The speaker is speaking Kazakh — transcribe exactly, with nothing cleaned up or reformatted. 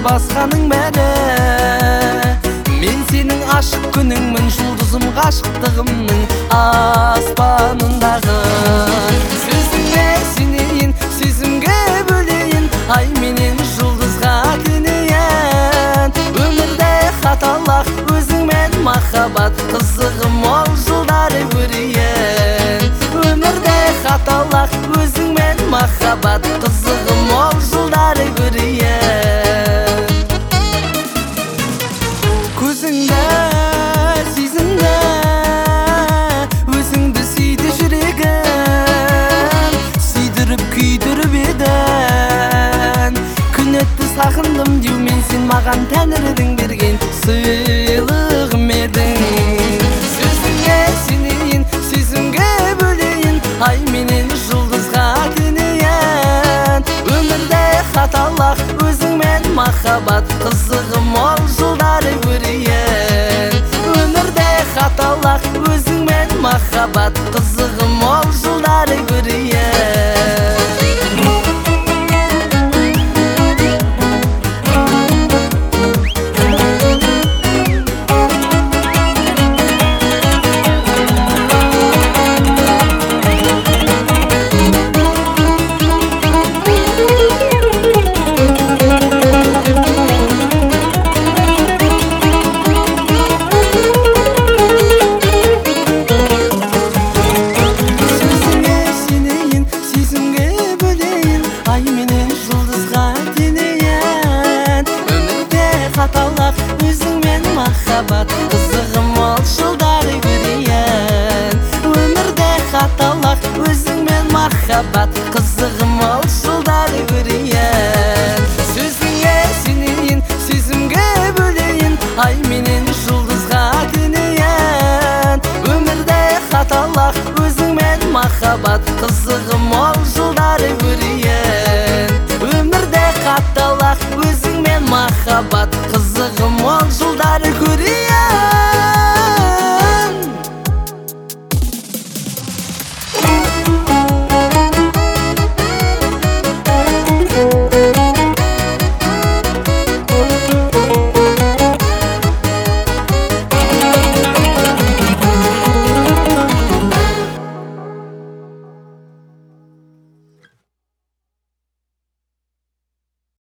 басқаның бәрі. Мен сенің ашық күніңмін, жұлдызым ғашықтығымның аспанындағы. Сөзіңе сенейін, сезімге бөлейін, ай менен жұлдызға теңейін. Өмірде қаталақ өзіңмен махаббат, қызығым ол жылдары көрейін. Өмірде қаталақ өзіңмен махаббат, қызығым ол жылдары көрейін. Көзіңді сезімді, өзіңді сүйді жүрегім, сүйдіріп күйдіріп едің. Күн өтті сағындым деумен, сен маған тәңірдің берген сыйлығым едің. Сөзіңе сенейін, сезімге бөлейін, ай менен жұлдызға теңейін. Өмірде қаталақ өзіңмен махаббат, қызығым ол жылдары көрейін. Өмірде қаталақ өзіңмен махаббат, қызығым ол жылдары көрейін. Қаталақ өзіңмен махаббат, қызығым ол жылдары көрейін. Өмірде қаталақ өзіңмен махаббат, қызығым ол жылдары көрейін. Сөзіңе сенейін, сезімге бөлейін, ай менен жұлдызға теңейін. Өмірде қаталақ өзіңмен махаббат, қызығым ол жылдары көрейін. Өмірде қаталақ өзіңмен махаббат,